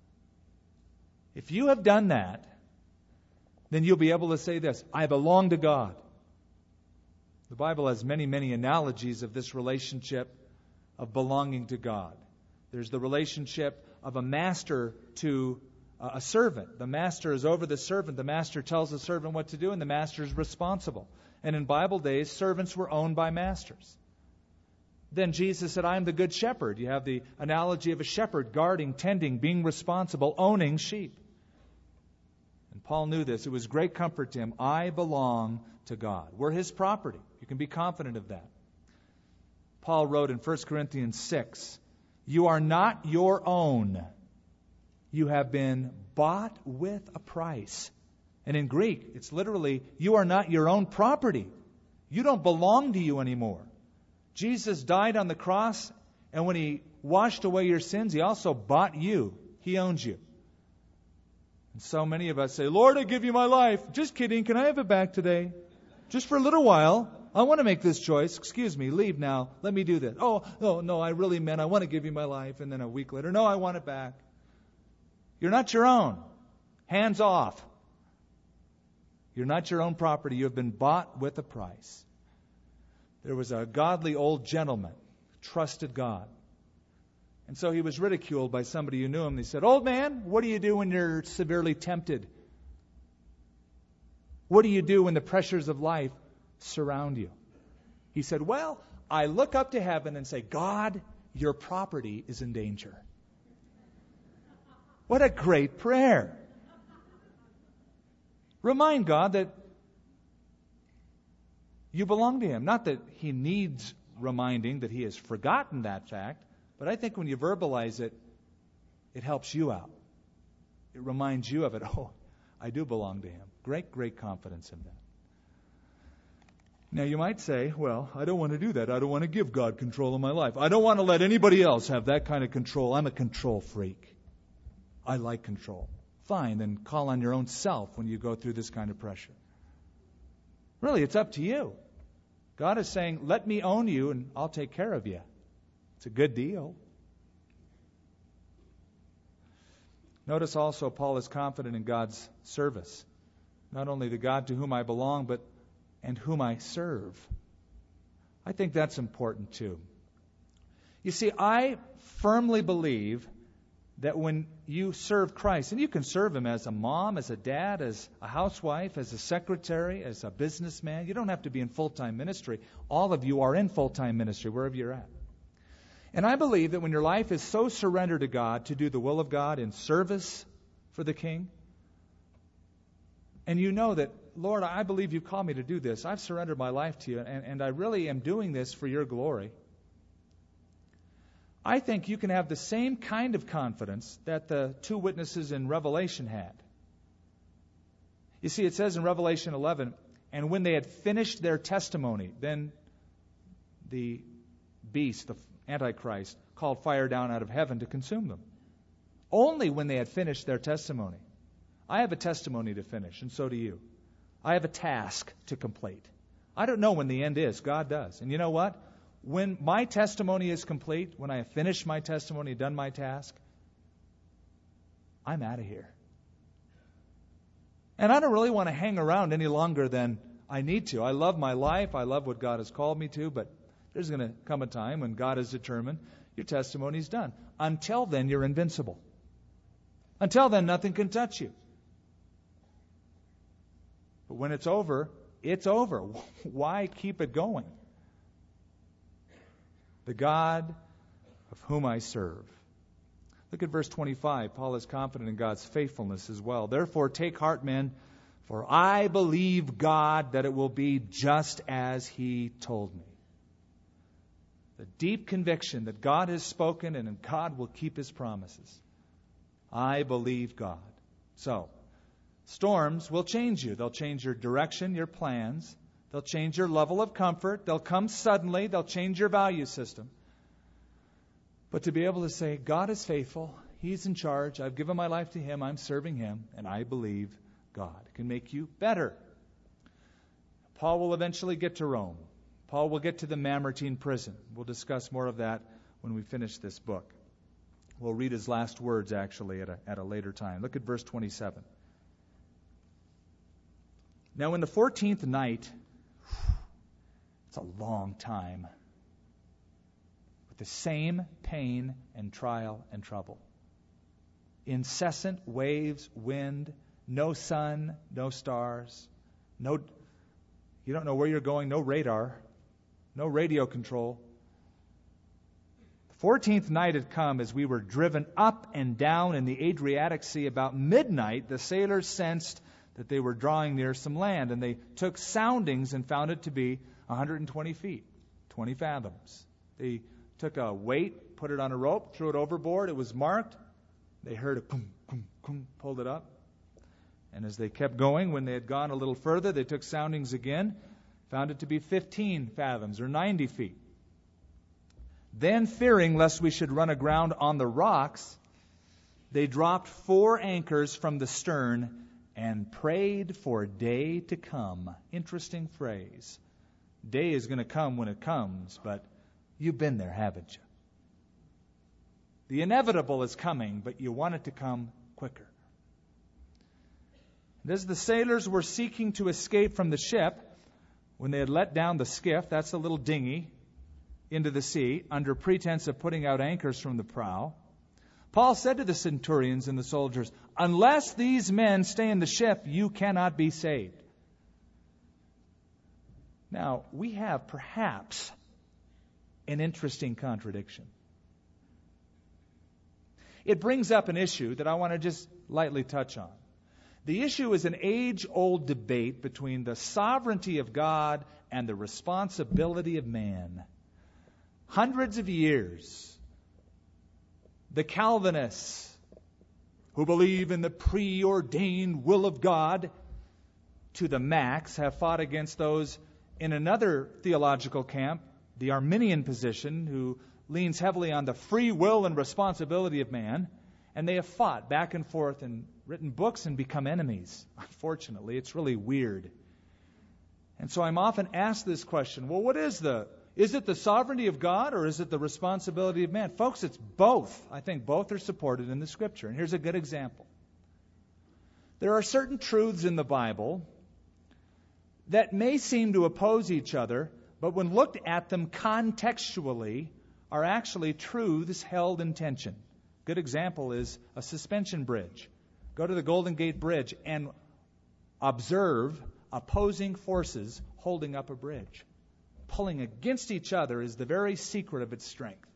If you have done that, then you'll be able to say this, I belong to God. The Bible has many, many analogies of this relationship of belonging to God. There's the relationship of a master to a servant. The master is over the servant. The master tells the servant what to do, and the master is responsible. And in Bible days, servants were owned by masters. Then Jesus said, I am the good shepherd. You have the analogy of a shepherd guarding, tending, being responsible, owning sheep. And Paul knew this. It was great comfort to him. I belong to God. We're His property. You can be confident of that. Paul wrote in 1 Corinthians 6, you are not your own. You have been bought with a price. And in Greek, it's literally, you are not your own property. You don't belong to you anymore. Jesus died on the cross, and when He washed away your sins, He also bought you. He owns you. And so many of us say, Lord, I give you my life. Just kidding. Can I have it back today? Just for a little while. I want to make this choice. Excuse me, leave now. Let me do this. Oh, no, I really meant I want to give you my life. And then a week later, no, I want it back. You're not your own. Hands off. You're not your own property. You have been bought with a price. There was a godly old gentleman who trusted God. And so he was ridiculed by somebody who knew him. They said, old man, what do you do when you're severely tempted? What do you do when the pressures of life surround you? He said, well, I look up to heaven and say, God, your property is in danger. What a great prayer. Remind God that you belong to Him. Not that He needs reminding, that He has forgotten that fact, but I think when you verbalize it, it helps you out. It reminds you of it. Oh, I do belong to Him. Great, great confidence in that. Now you might say, well, I don't want to do that. I don't want to give God control of my life. I don't want to let anybody else have that kind of control. I'm a control freak. I like control. Fine, then call on your own self when you go through this kind of pressure. Really, it's up to you. God is saying, let me own you and I'll take care of you. It's a good deal. Notice also Paul is confident in God's service. Not only the God to whom I belong, but and whom I serve. I think that's important too. You see, I firmly believe that when you serve Christ, and you can serve Him as a mom, as a dad, as a housewife, as a secretary, as a businessman. You don't have to be in full-time ministry. All of you are in full-time ministry, wherever you're at. And I believe that when your life is so surrendered to God to do the will of God in service for the King, and you know that, Lord, I believe you called me to do this. I've surrendered my life to you, and I really am doing this for your glory. I think you can have the same kind of confidence that the two witnesses in Revelation had. You see, it says in Revelation 11, and when they had finished their testimony, then the beast, the Antichrist, called fire down out of heaven to consume them. Only when they had finished their testimony. I have a testimony to finish, and so do you. I have a task to complete. I don't know when the end is. God does. And you know what? When my testimony is complete, when I have finished my testimony, done my task, I'm out of here. And I don't really want to hang around any longer than I need to. I love my life. I love what God has called me to, but there's going to come a time when God has determined your testimony is done. Until then, you're invincible. Until then, nothing can touch you. But when it's over, it's over. Why keep it going? The God of whom I serve. Look at verse 25. Paul is confident in God's faithfulness as well. Therefore, take heart, men, for I believe God that it will be just as He told me. The deep conviction that God has spoken and God will keep His promises. I believe God. So, storms will change you. They'll change your direction, your plans. They'll change your level of comfort. They'll come suddenly. They'll change your value system. But to be able to say, God is faithful. He's in charge. I've given my life to Him. I'm serving Him. And I believe God. It can make you better. Paul will eventually get to Rome. Paul will get to the Mamertine prison. We'll discuss more of that when we finish this book. We'll read his last words, actually, at a later time. Look at verse 27. Now, in the 14th night, it's a long time, with the same pain and trial and trouble. Incessant waves, wind, no sun, no stars, you don't know where you're going, no radar, no radio control. The 14th night had come as we were driven up and down in the Adriatic Sea. About midnight, the sailors sensed that they were drawing near some land, and they took soundings and found it to be 120 feet, 20 fathoms. They took a weight, put it on a rope, threw it overboard. It was marked. They heard a boom, boom, boom, pulled it up. And as they kept going, when they had gone a little further, they took soundings again, found it to be 15 fathoms or 90 feet. Then, fearing lest we should run aground on the rocks, they dropped 4 anchors from the stern and prayed for day to come. Interesting phrase. Day is going to come when it comes, but you've been there, haven't you? The inevitable is coming, but you want it to come quicker. And as the sailors were seeking to escape from the ship, when they had let down the skiff, that's the little dinghy, into the sea, under pretense of putting out anchors from the prow, Paul said to the centurions and the soldiers, "Unless these men stay in the ship, you cannot be saved." Now, we have perhaps an interesting contradiction. It brings up an issue that I want to just lightly touch on. The issue is an age-old debate between the sovereignty of God and the responsibility of man. Hundreds of years, the Calvinists, who believe in the preordained will of God to the max, have fought against those in another theological camp, the Arminian position, who leans heavily on the free will and responsibility of man, and they have fought back and forth and written books and become enemies. Unfortunately, it's really weird. And so I'm often asked this question, well, is it the sovereignty of God or is it the responsibility of man? Folks, it's both. I think both are supported in the Scripture. And here's a good example. There are certain truths in the Bible that may seem to oppose each other, but when looked at them contextually, are actually truths held in tension. Good example is a suspension bridge. Go to the Golden Gate Bridge and observe opposing forces holding up a bridge. Pulling against each other is the very secret of its strength.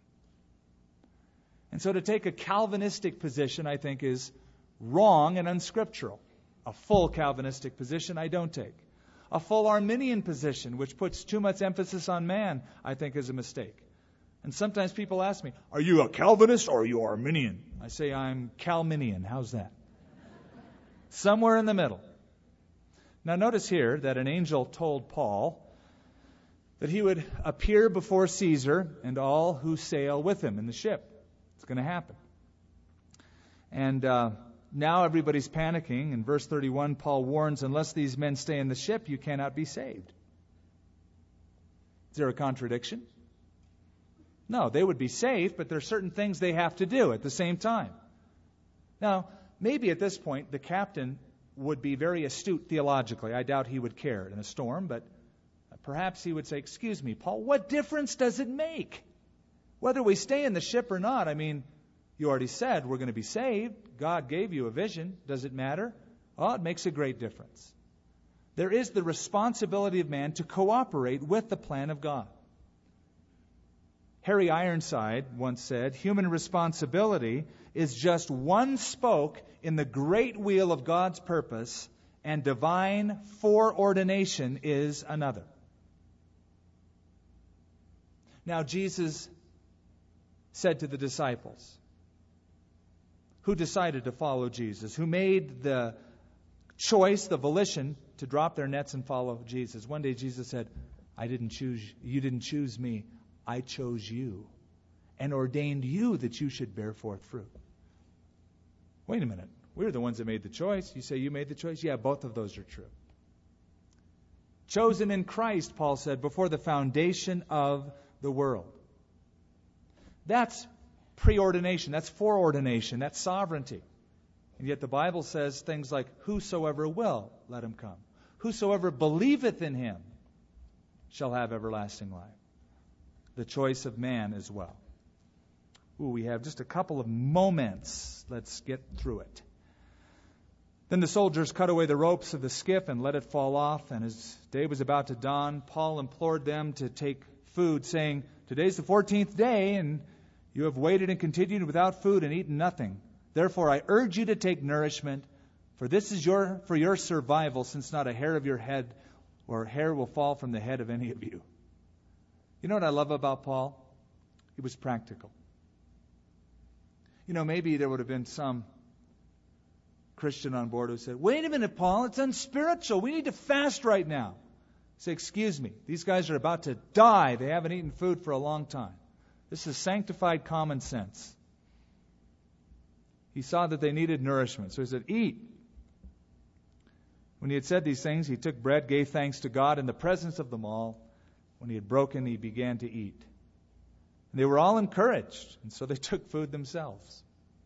And so to take a Calvinistic position, I think, is wrong and unscriptural. A full Calvinistic position I don't take. A full Arminian position, which puts too much emphasis on man, I think is a mistake. And sometimes people ask me, are you a Calvinist or are you Arminian? I say I'm Calminian. How's that? Somewhere in the middle. Now notice here that an angel told Paul that he would appear before Caesar and all who sail with him in the ship. It's going to happen. And now everybody's panicking. In verse 31, Paul warns, unless these men stay in the ship, you cannot be saved. Is there a contradiction? No, they would be safe, but there are certain things they have to do at the same time. Now, maybe at this point, the captain would be very astute theologically. I doubt he would care in a storm, but perhaps he would say, excuse me, Paul, what difference does it make? Whether we stay in the ship or not, I mean, you already said we're going to be saved. God gave you a vision. Does it matter? Oh, it makes a great difference. There is the responsibility of man to cooperate with the plan of God. Harry Ironside once said, human responsibility is just one spoke in the great wheel of God's purpose, and divine foreordination is another. Now, Jesus said to the disciples, who decided to follow Jesus, who made the choice, the volition to drop their nets and follow Jesus. One day Jesus said, you didn't choose me. I chose you and ordained you that you should bear forth fruit. Wait a minute. We're the ones that made the choice. You say you made the choice? Yeah, both of those are true. Chosen in Christ, Paul said, before the foundation of the world. That's preordination. That's foreordination. That's sovereignty. And yet the Bible says things like, whosoever will, let him come. Whosoever believeth in him shall have everlasting life. The choice of man as well. We have just a couple of moments. Let's get through it. Then the soldiers cut away the ropes of the skiff and let it fall off. And as day was about to dawn, Paul implored them to take food, saying, today's the 14th day, and you have waited and continued without food and eaten nothing. Therefore I urge you to take nourishment, for this is for your survival, since not a hair of your head or hair will fall from the head of any of you. You know what I love about Paul? He was practical. You know, maybe there would have been some Christian on board who said, wait a minute, Paul, it's unspiritual. We need to fast right now. Say, excuse me, these guys are about to die. They haven't eaten food for a long time. This is sanctified common sense. He saw that they needed nourishment, so he said, eat. When he had said these things, he took bread, gave thanks to God in the presence of them all. When he had broken, he began to eat. And they were all encouraged, and so they took food themselves.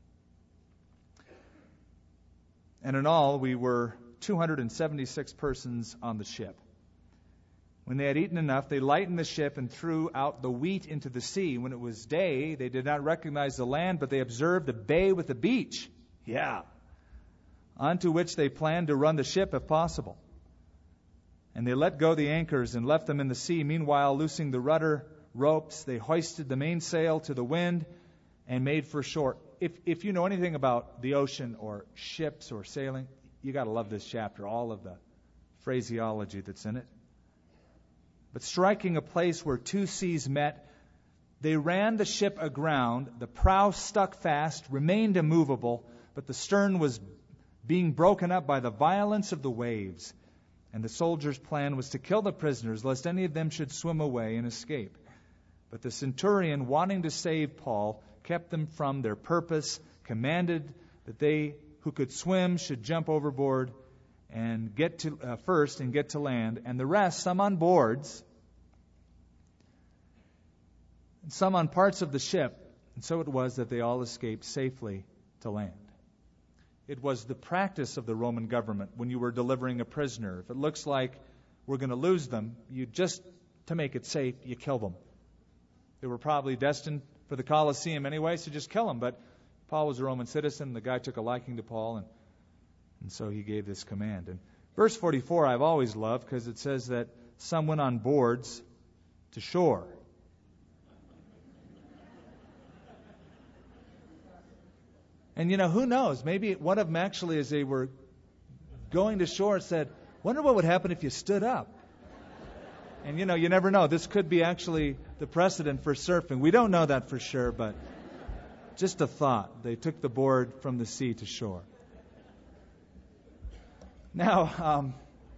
And in all, we were 276 persons on the ship. When they had eaten enough, they lightened the ship and threw out the wheat into the sea. When it was day, they did not recognize the land, but they observed a bay with a beach. Yeah. Onto which they planned to run the ship if possible. And they let go the anchors and left them in the sea. Meanwhile, loosing the rudder, ropes. They hoisted the mainsail to the wind and made for shore. If you know anything about the ocean or ships or sailing, you got to love this chapter, all of the phraseology that's in it. But striking a place where two seas met, they ran the ship aground. The prow stuck fast, remained immovable, but the stern was being broken up by the violence of the waves. And the soldiers' plan was to kill the prisoners, lest any of them should swim away and escape. But the centurion, wanting to save Paul, kept them from their purpose, commanded that they who could swim should jump overboard and get to first and get to land, and the rest, some on boards, and some on parts of the ship. And so it was that they all escaped safely to land. It was the practice of the Roman government when you were delivering a prisoner. If it looks like we're going to lose them, you just, to make it safe, you kill them. They were probably destined for the Colosseum anyway, so just kill them. But Paul was a Roman citizen. The guy took a liking to Paul, and so he gave this command. And verse 44 I've always loved because it says that some went on boards to shore. And who knows? Maybe one of them actually, as they were going to shore, said, "Wonder what would happen if you stood up." And you never know. This could be actually the precedent for surfing. We don't know that for sure, but just a thought. They took the board from the sea to shore. Now,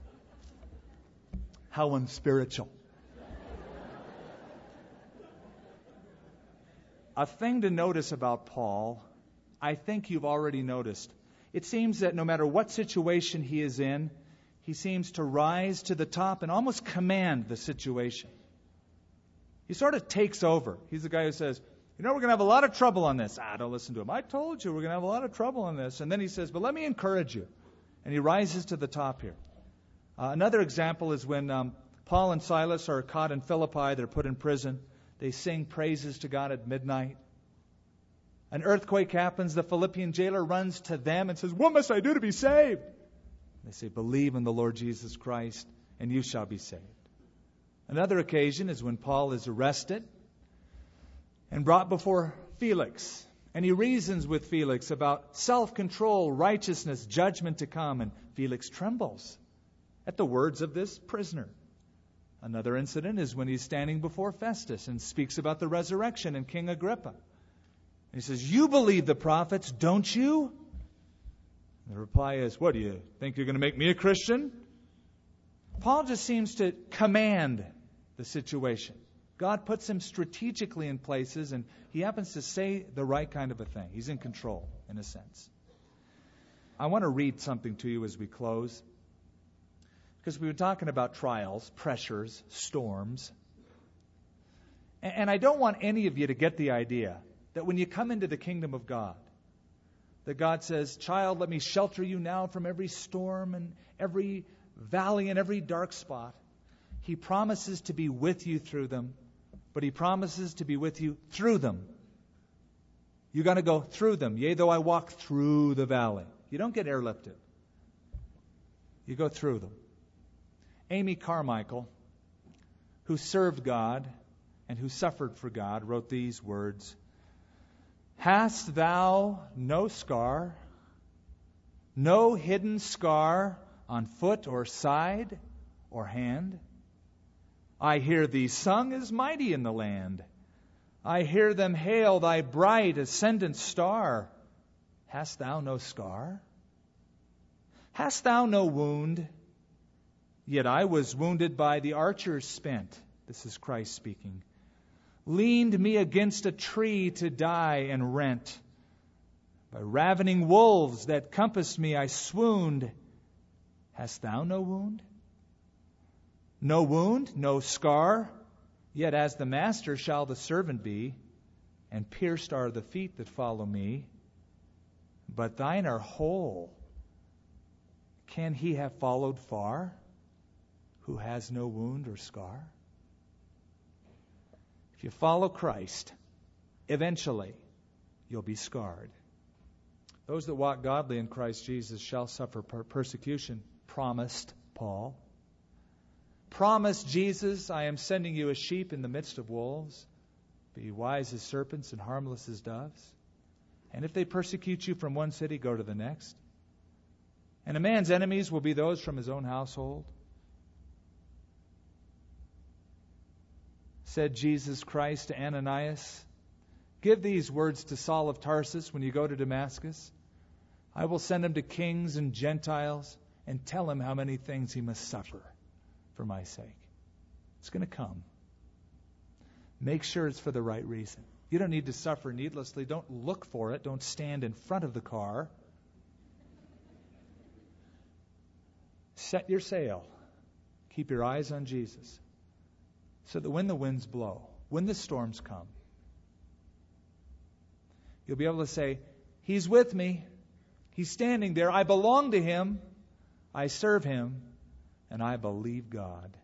how unspiritual. A thing to notice about Paul, I think you've already noticed. It seems that no matter what situation he is in, he seems to rise to the top and almost command the situation. He sort of takes over. He's the guy who says, we're going to have a lot of trouble on this. Don't listen to him. I told you we're going to have a lot of trouble on this. And then he says, but let me encourage you. And he rises to the top here. Another example is when Paul and Silas are caught in Philippi. They're put in prison. They sing praises to God at midnight. An earthquake happens. The Philippian jailer runs to them and says, what must I do to be saved? They say, believe in the Lord Jesus Christ, and you shall be saved. Another occasion is when Paul is arrested and brought before Felix. And he reasons with Felix about self-control, righteousness, judgment to come. And Felix trembles at the words of this prisoner. Another incident is when he's standing before Festus and speaks about the resurrection and King Agrippa. And he says, you believe the prophets, don't you? The reply is, what, do you think you're going to make me a Christian? Paul just seems to command the situation. God puts him strategically in places, and he happens to say the right kind of a thing. He's in control, in a sense. I want to read something to you as we close, because we were talking about trials, pressures, storms. And I don't want any of you to get the idea that when you come into the kingdom of God, that God says, child, let me shelter you now from every storm and every valley and every dark spot. He promises to be with you through them, but He promises to be with you through them. You're going to go through them. Yea, though I walk through the valley. You don't get airlifted. You go through them. Amy Carmichael, who served God and who suffered for God, wrote these words. Hast thou no scar, no hidden scar on foot or side or hand? I hear thee sung as mighty in the land. I hear them hail thy bright ascendant star. Hast thou no scar? Hast thou no wound? Yet I was wounded by the archers spent. This is Christ speaking. Leaned me against a tree to die and rent. By ravening wolves that compassed me, I swooned. Hast thou no wound? No wound, no scar, yet as the master shall the servant be, and pierced are the feet that follow me. But thine are whole. Can he have followed far, who has no wound or scar? If you follow Christ, eventually you'll be scarred. Those that walk godly in Christ Jesus shall suffer persecution, promised Paul. Promise Jesus, I am sending you as sheep in the midst of wolves. Be wise as serpents and harmless as doves. And if they persecute you from one city, go to the next. And a man's enemies will be those from his own household. Said Jesus Christ to Ananias, give these words to Saul of Tarsus when you go to Damascus. I will send him to kings and Gentiles and tell him how many things he must suffer for my sake. It's going to come. Make sure it's for the right reason. You don't need to suffer needlessly. Don't look for it. Don't stand in front of the car. Set your sail. Keep your eyes on Jesus. So that when the winds blow, when the storms come, you'll be able to say, He's with me. He's standing there. I belong to Him. I serve Him. And I believe God.